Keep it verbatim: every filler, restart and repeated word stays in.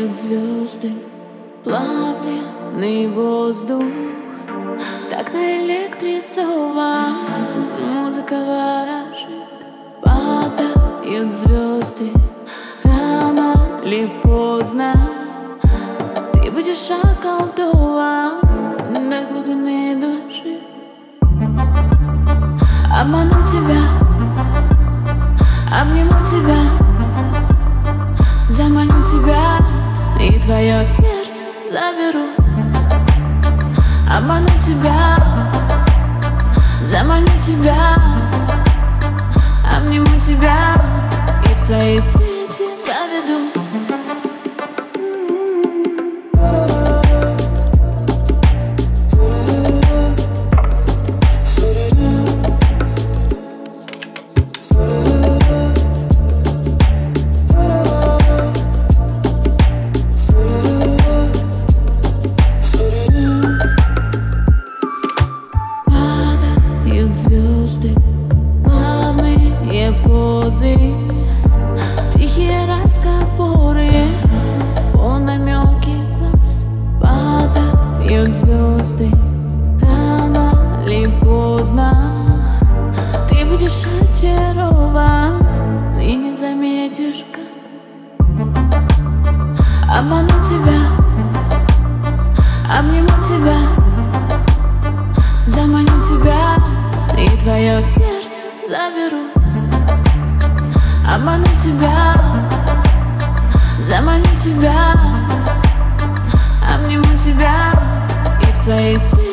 Падают звезды, плавленый воздух, так наэлектризован, музыка ворожит. Падают звезды, рано или поздно ты будешь околдован до глубины души. Обману тебя, обниму тебя, заманю тебя и твое сердце заберу. Обману тебя, заманю тебя, обниму тебя и в свои сети заведу. Звезды, плавные позы, тихие разговоры, полнамеки глаз. Падают звезды, рано или поздно ты будешь очарован и не заметишь, как. Обману тебя, обниму тебя, заманю тебя и твое сердце заберу. Обману тебя, заманю тебя, обниму тебя и в свои сети